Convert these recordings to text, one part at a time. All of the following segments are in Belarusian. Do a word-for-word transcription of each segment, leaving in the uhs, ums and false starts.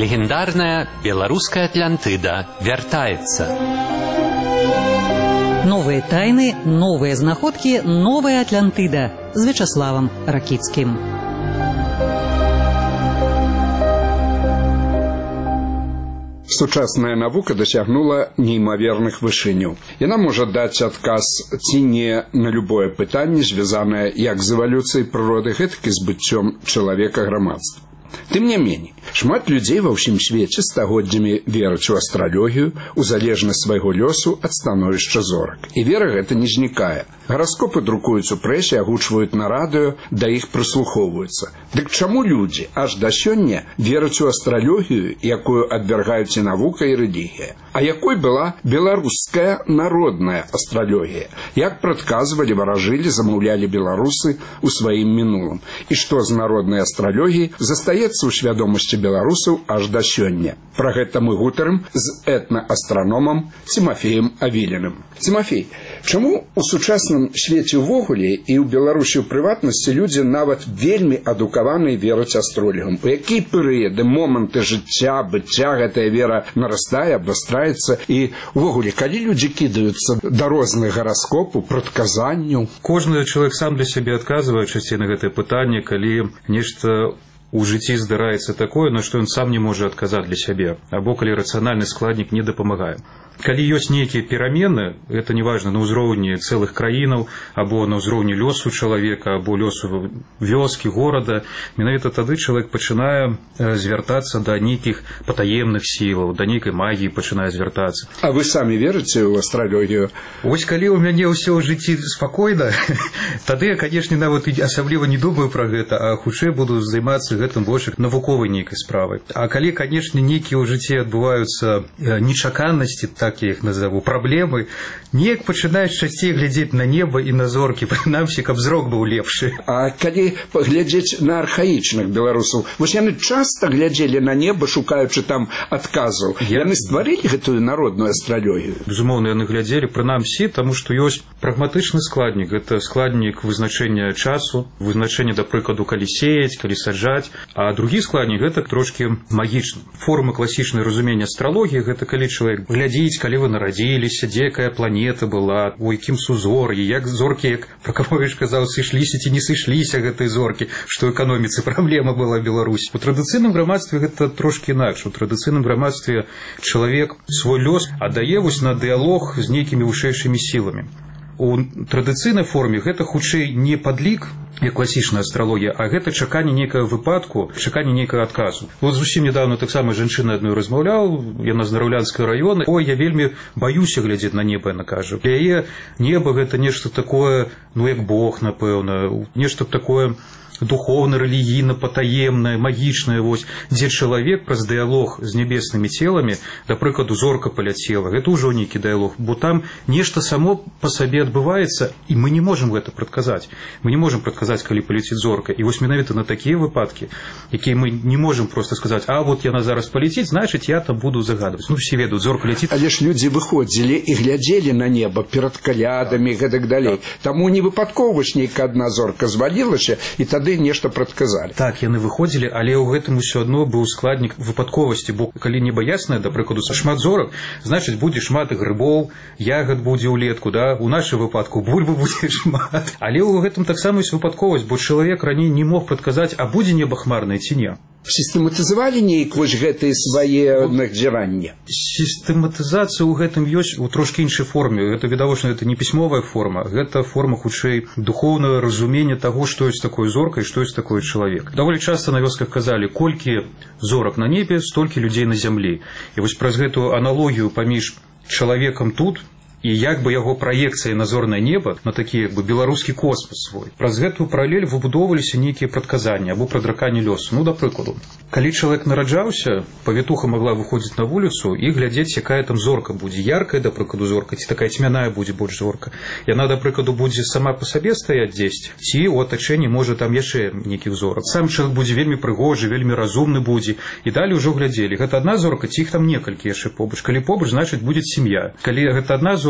Легендарная белорусская Атлантида вяртается. Новые тайны, новые знаходки, новая Атлантида с Вячеславом Ракицким. Сучасная навука дасягнула неймаверных вышыняў. Яна можа даць адказ ці не на любое пытанне, звязанае як з эвалюцыяй прыроды, гэтак і з быццём чалавека грамадства. Тым не меней, шмат людзей ва ўсім свеце стагоддзямі вераць у астралогію, у залежнасць свайго лёсу ад становішча зорак. І вера гэта не знікае. Гараскопы друкуюць у прэсе, агучваюць на радыё, да іх прыслухоўваюцца. Дык чаму людзі аж да сёння вераць у астралогію, якую адвяргаюць і навука, і рэлігія? А якой была беларуская народная астралогія? Як прадказвалі, варажылі, замаўлялі беларусы ў сваім мінулым? І што з народнай астралогіяй застаецца ў свядомасці беларусаў аж да сёння? Пра гэта мы гутарым з этна-астраномам Цімафеем Авіліным. Цімафей, чаму у сучасным свеце ўвогуле і ў Беларусі ў прыватнасці людзі нават вельмі адукаваныя вераць астролігам? У якія перыяды, моманты жыцця, быцця гэтая вера нарастае, абвастраецца? І ўвогуле, калі людзі кідаюцца да розных гараскопаў, прадказанняў? Кожны чалавек сам для сябе адказвае часцей на гэтае пытанне, калі нешта у жыцці здараецца такое, на што ён сам не можа адказаць для сябе, або калі рацыянальны складнік не дапамагае. Калі ёсць нейкія перамены, гэта неважна на ўзроўні цэлых краінаў, або на ўзроўні лёсу чалавека, або лёсу вёскі, горада, менавіта тады чалавек пачынае звяртацца да нейкіх патаемных сілаў, да нейкай магіі пачынае звяртацца. А вы самі верыце ў астралогію? Вось калі ў мяне ўсё ў жыцці спакойна, тады я, канешне, нават асабліва не думаю пра гэта, а хутчэй буду займацца гэтым больш навуковай нейкай справай. А калі, канешне, нейкія ў жыцці адбываюцца нечаканасці, так я іх назову, праблемы, неяк пачынаеш часцей глядзець на неба і на зоркі, прынамсі, каб зрок быў лепшы. А калі паглядзець на архаічных беларусаў, вось яны часта глядзелі на неба, шукаючы там адказаў. Я... Яны стварылі гэтую народную астралогію? Безумоўна, яны глядзелі, прынамсі, таму што ёсць прагматычны складнік. Гэта складнік вызначэння часу, вызначэння, да прыкладу, калі сеяць, калі саджаць. А другі складнік гэта трошкі магічны. Форма класічнай разумення астралогіі гэта калі чалавек глядзіць, калі вы нарадзіліся, дзе якая планета была, у якім сузор'і, як зоркі, як Пракаповіч казаў, сышліся ці не сышліся гэтай зоркі, што ў эканоміцы праблема была ў Беларусі. У традыцыйным грамадстве гэта трошкі інакш. У традыцыйным грамадстве чалавек свой лёс аддае вось на дыялог з нейкімі вышэйшымі сіламі. У традыцыйнай форме гэта хутчэй не падлік, як класічная астралогія, а гэта чаканне нейкага выпадку, чаканне нейкага адказу. Вот зусім нядаўна таксама жанчына адной размаўляў, яна з Нараўлянскага раёна. Ой, я вельмі баюся глядзець на неба, яна кажа. Для яе неба гэта нешта такое, ну як Бог, напэўна, нешта такое духовна, рэлігійна, патаемнае, магічнае, вось, дзе чалавек праз дыялог з нябеснымі целамі, да прыкладу, зорка паляцела, гэта ўжо нейкі дыялог, бо там нешта само па сабе адбываецца, і мы не можам гэта прадказаць. Мы не можам прадказаць, калі паляціць зорка. І вось менавіта на такія выпадкі, якія мы не можам проста сказаць, а вот яна зараз паляціць, значыць, я там буду загадваць. Ну, все ведаюць, зорка ляціць. Але ж людзі выходзілі і глядзелі на неба перад калядамі, гэтак далей. Таму не выпадкова ж нейкая адна зорка звалілася, і тады нешта прадказалі. Так, яны выходзілі, але ў гэтым усё адно быў складнік выпадковасці, бо калі неба яснае, да прыкладу, са шмат зорак, значыць, будзе шмат грыбоў, ягад будзе ўлетку, да? У нашым выпадку бульбы будзе шмат. Але ў гэтым таксама ёсць выпадковасць, бо чалавек раней не мог прадказаць, а будзе неба хмарнае ці не. Сістэматызавалі нейк вось гэтыя свае назіранні? Сістэматызацыя ў гэтым ёсць у трошкі іншай форме. Гэта, відавочна, гэта не пісьмовая форма, гэта форма, хутчэй, духоўнага разумення таго, што ёсць такое зорка і што ёсць такое чалавек. Даволі часта на вёсках казалі, колькі зорак на небе, столькі людзей на зямлі. І вось праз гэтую аналогію паміж чалавекам тут і як бы яго праекцыя на зорнае неба, на такі як бы беларускі космас свой. Праз гэтую паралель выбудоўваліся нейкія прадказанні або прадраканне лёсу. Ну, да прыкладу, калі чалавек нараджаўся, павітуха магла выходзіць на вуліцу і глядзець, якая там зорка будзе, яркая, да прыкладу, зорка, ці такая цьмяная будзе больш зорка. Яна, да прыкладу, будзе сама па сабе стаяць дзесьці, ці ў атачэнні можа там яшчэ нейкіх зорак. Сам чалавек будзе вельмі прыгожы, вельмі разумны будзе, і далей ужо глядзелі, гэта адна зорка, ці іх там некалькі яшчэ побач. Калі побач, значыць, будзе сям'я. Калі гэта адна зорка,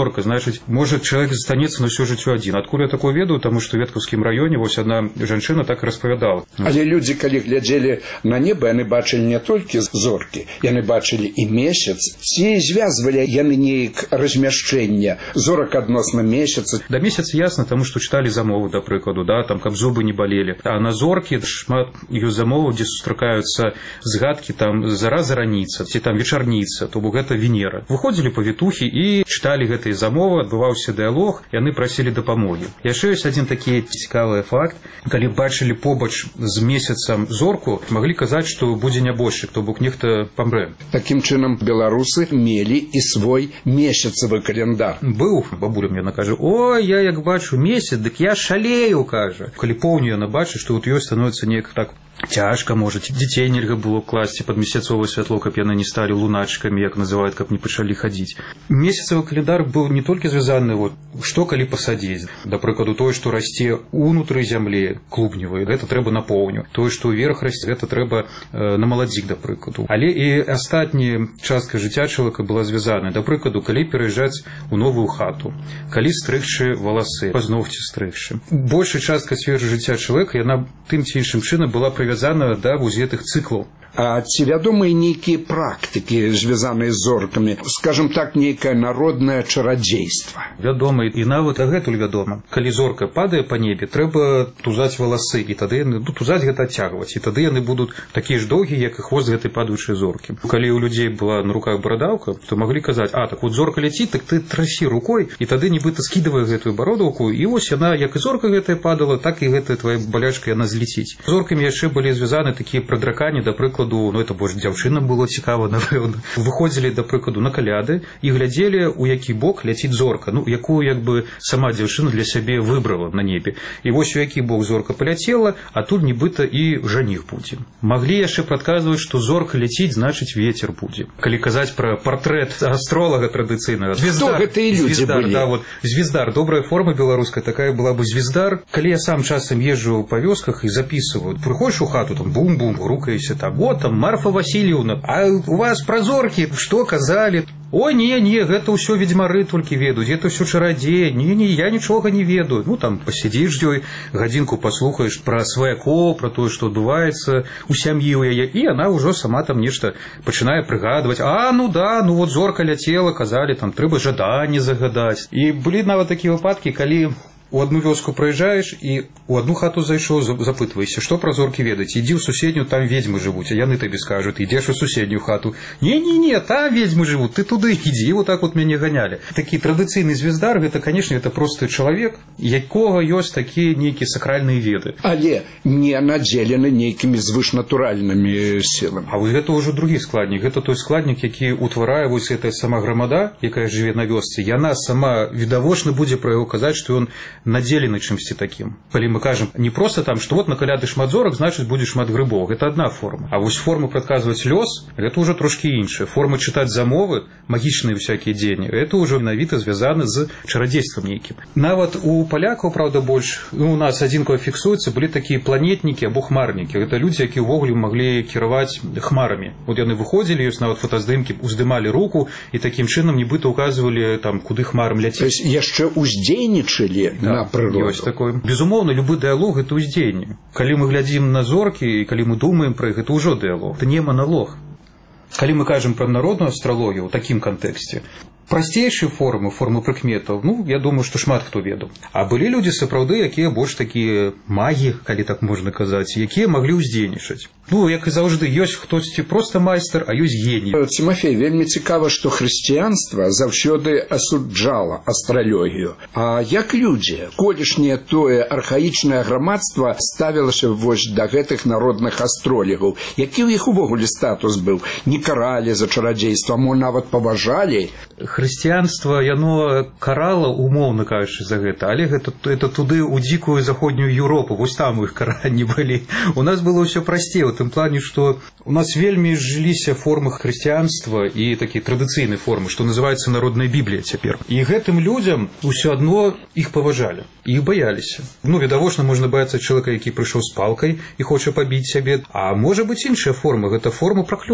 зорка, значыць, можа чалавек застанецца на ўсё жыццё адзін. Адкуль я такое ведаю, таму што ў веткаўскім раёне вось адна жанчына так і распавядала. Але людзі, калі глядзелі на неба, яны бачылі не толькі зоркі, яны бачылі і месяц. Ці звязвалі яны неяк размяшчэнне зорак адносна месяца? Да месяца ясна, таму што чыталі замову, да прыкладу, да, там, каб зубы не балелі. А на зоркі шмат ёсць замоваў, дзе сустракаюцца згадкі там зара-зараніца, ці там вечарніца, то бок гэта Венера. Выходзілі павітухі і чыталі гэтыя замовы, адбываўся дыялог, яны прасілі дапамогі. Яшчэ ёсць адзін такі цікавы факт. Калі бачылі побач з месяцам зорку, маглі казаць, што будзе нябожчык, то бок нехта памрэ. Такім чынам беларусы мелі і свой месяцавы календар. Быў, бабуля мне накажа: ой, я як бачу месяц, дык я шалею, кажа. Калі поўню яна бачыць, што от ёй становіцца неяк так цяжка, можа, дзяцей нельга было класці пад месяцовае святло, каб яны не сталі луначкамі, як называюць, каб не пачалі хадзіць. Месяцавы календар быў не толькі звязаны, вот, што калі пасадзіць. Да прыкладу, тое, што расце ўнутры зямлі клубневай, гэта трэба на поўню. Тое, што ўверх расце, гэта трэба э, на маладзік, да прыкладу. Але і астатняя частка жыцця чалавека была звязана. Да прыкладу, калі пераязджаць у новую хату, калі стрыгчы валасы, пазногці стрыгчы. Большая частка сферы жыцця чалавека, яна тым ці іншым чынам была прывязана да вось гэтых цыклаў. А ці вядомыя нейкія практыкі, звязаныя з зоркамі, скажем так, нейкае народнае чарадзейства? Вядома, і нават агэтуль вядома. Калі зорка падае па небе, трэба тузаць валасы, і тады яны, ну, тузаць гэта адцягваць, і тады яны будуць такія ж доўгія, як і хвост гэтай падаючай зоркі. Калі ў людзей была на руках барадаўка, то маглі казаць: а, так вот зорка ляціць, так ты трасі рукой, і тады нібыта скідавае гэтую бародаўку, і вось яна, як і зорка гэтая падала, так і гэтая твая балячка, яна злеціць. Зоркамі яшчэ былі звязаны такія прадраканні, да прыкладу, ну, это больш дзяўчынам было цікава, напэўна. Выходзілі, да прыкладу, на каляды і глядзелі, у які бок ляціць зорка, ну, якую, як бы, сама дзяўчына для сябе выбрала на небе. І вось у які бок зорка паляцела, а тут нібыта і жаніх будзе. Маглі яшчэ прадказваць, што зорка ляціць, значыць, вецер будзе. Калі казаць пра партрэт астролага традыцыйнага. Звездар, Хто гэтыя людзі звездар, былі? Да, вот, звездар, добрая форма беларуская, такая была бы звездар. Калі я сам часам езджу па вёсках і записываю, прыходзіш у хату, там бум-бум, грукаешся, там, вот, там, Марфа Васильевна, а у вас пра зоркі што казалі? Ой, не, не, гэта ўсё ведзьмары толькі ведаюць, гэта ўсё чарадзеі, не, не, я нічога не ведаю. Ну, там, пасядзіш з ёй, гадзінку паслухаеш пра сваякоў, пра тое, што адбываецца у сям'і ў яе, і яна ўжо сама там нешта пачынае прыгадваць. А, ну да, ну вот зорка ляцела, казалі, там, трэба жаданне загадаць. І былі нават такія выпадкі, калі у одну вёску праязджаеш і у одну хату зайшоў, запытвайся, што пра зоркі ведаць. Ідзі ў суседнюю, там ведзьмы жывуць, а яны табе скажуць, ідзеш у суседнюю хату. Не-не-не, там ведзьмы жывуць, ты туды ідзі, вот так вот мяне ганялі. Такі традыцыйны звездар, гэта, канешне, это просты чалавек, якога ёсць такія нейкія сакральныя веды. Але не надзелены нейкімі звышнатуральнымі сіламі. А вось гэта ўжо другі складнік. Гэта той складнік, які ўтварае вось гэтая сама грамада, якая жыве на вёсцы. Яна сама відавочна будзе пра яго казаць, што ён надзелены чымсьці такім. Калі мы кажам не проста там, што вот на каляды шмат зорак, значыць будзе шмат грыбоў. Гэта адна форма. А вось форма прадказваць лёс, гэта ўжо трошкі іншая. Форма чытаць замовы, магічныя всякія дзеянні, гэта ўжо менавіта звязана з чарадзействам нейкім. Нават у палякаў, правда, больш, ну, у нас адзінкава фіксуецца, былі такія планетнікі або хмарнікі. Гэта людзі, якія ўвогуле маглі кіраваць хмарамі. Вот яны выходзілі, ёсць нават фотаздымкі, уздымалі руку і такім чынам нібыта указвалі там, куды хмарам ляціць. То есть яшчэ уздзейнічалі на прыроду. Ёсць такое. Безумоўна, любы дыялог гэта ўздзеянне. Калі мы глядзім на зоркі і калі мы думаем пра іх, гэта ўжо дыялог. Это не маналог. Калі мы кажам пра народную астралогію ў такім кантэксце, прасцейшыя формы, формы прыкметаў, ну, я думаю, што шмат хто ведаў. А былі людзі сапраўды, якія больш такія магі, калі так можна казаць, якія маглі ўздзейнічаць. Ну, як і заўжды, ёсць хтосьці проста майстар, а ёсць геній. Тимофей, вельмі цікава, што хрысціянства заўсёды асуджала астралогію. А як людзі, колішняе тое архаічнае грамадства ставілася вось да гэтых народных астролігаў? Які ў іх увогуле статус быў? Не каралі за чарадзейства, мо нават паважалі? Хрысціянства, яно карала, умоўна кажучы, за гэта, але гэта, это туды ў дзікую заходнюю Еўропу, вось там у іх каранні былі. У нас было ўсё прасцей, у тым плане, што у нас вельмі жыліся формы хрысціянства і такія традыцыйныя формы, што называецца народная Біблія цяпер. І гэтым людзям усё адно іх паважалі, іх баяліся. Ну, відавочна, можна баяцца чалавека, які прыйшоў з палкай і хоча пабіць сябе, а можа быць іншая форма, гэта форма праклёна.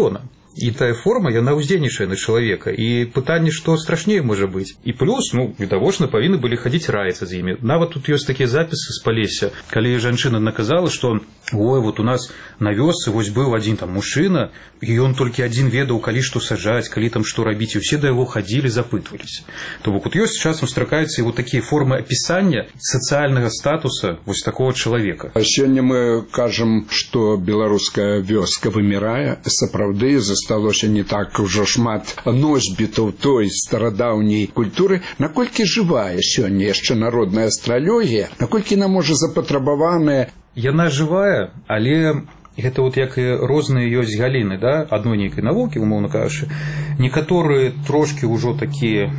І тая форма, яна ўздзейнічае на чалавека. І пытанне, што страшней можа быць. І плюс, ну, відавочна, павінны былі хадзіць раіцца з імі. Нават тут ёсць такія запісы з Палесся, калі жанчына наказала, што ой, вот у нас на вёсцы вось быў адзін там мужчына, і ён толькі адзін ведаў, калі што сажаць, калі там што рабіць, і ўсе да яго хадзілі, запытваліся. То бок, вот ёсць часам стракаюцца і вот такія формы апісання сацыяльнага статуса вось такого чалавека. А сёння мы кажам, што беларуская вёска вымірае, сапраўды засталося не так ужо шмат носьбітаў той старадаўняй культуры. Наколькі жывая сёння яшчэ народная астралогія, наколькі нам можа запатрабаваная? Яна жывая, але гэта вот як і розныя ёсць галіны, да, адной нейкай навукі, умоўна кажучы. Некаторыя трошкі ўжо такія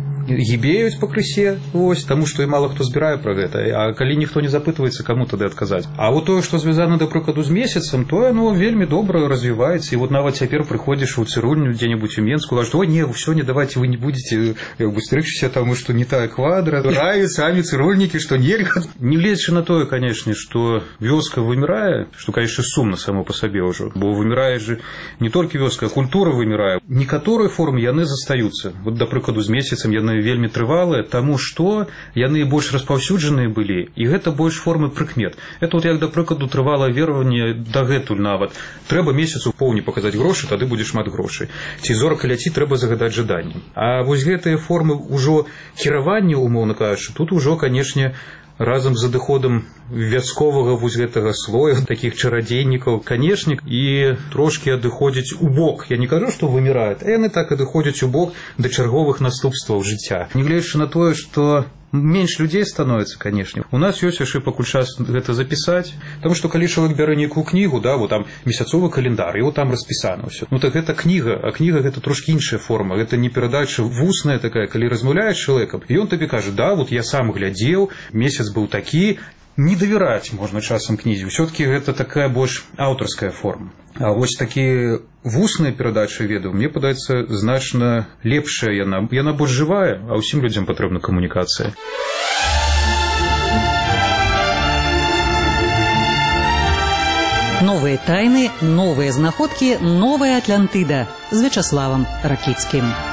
гібеюць пакрысе, вось, таму што і мала хто збірае пра гэта, а калі ніхто не запытваецца, каму тады адказаць. А вот тое, што звязана, да прыкладу, з месяцам, тое, ну, вельмі добра развіваецца, і вот нават цяпер прыходзіш у цырульню дзе-небудзь у Менску, кажуць, о, не, сёння давайте вы не будете як бы стрыгчыся, таму што не тая квадра, раю самі цырульнікі, што нельга. Не гледзячы на тое, канешне, што вёска вымірае, што, канешне, сумна само па сабе ўжо, бо вымірае же не толькі вёска, а культура вымірае. Некаторыя формы яны застаюцца. Вот, да прыкладу, з месяцам яны вельмі трывалыя, таму што яны больш распаўсюджаныя былі, і гэта больш формы прыкмет. Это вот як, да прыкладу, трывалае вераванне дагэтуль нават. Трэба месяцу поўні паказаць грошы, тады будзе шмат грошай. Ці зорка ляці, трэба загадаць жаданне. А вось гэтыя формы ўжо кіравання, умоўна кажучы, тут ужо, канешне, разам з адыходам вясковага вось гэтага слоя, такіх чарадзейнікаў, канешне, і трошкі адыходзяць у бок. Я не кажу, што выміраюць, а яны так адыходзяць у бок да чарговых наступстваў жыцця. Не гледзячы на тое, што менш людзей становіцца, канешне. У нас ёсць яшчэ пакуль час гэта запісаць, таму што калі чалавек бярэ нейкую кнігу, да, вот там месяцовы календар, і вот там распісана ўсё. Ну так гэта кніга, а кніга гэта трошкі іншая форма, гэта не перадача вусная такая, калі размаўляеш з чалавекам, і ён табе кажа, да, вот я сам глядзеў, месяц быў такі, не давяраць можна часам кнізе. Усё-такі гэта такая больш аўтарская форма. А вось такія вусныя перадачы ведаў, мне падаецца, значна лепшая яна. Яна больш жывая, а ўсім людзям патрэбна камунікацыя. Новыя тайны, новыя знаходкі, новая Атлантыда з Вячаславам Ракіцкім.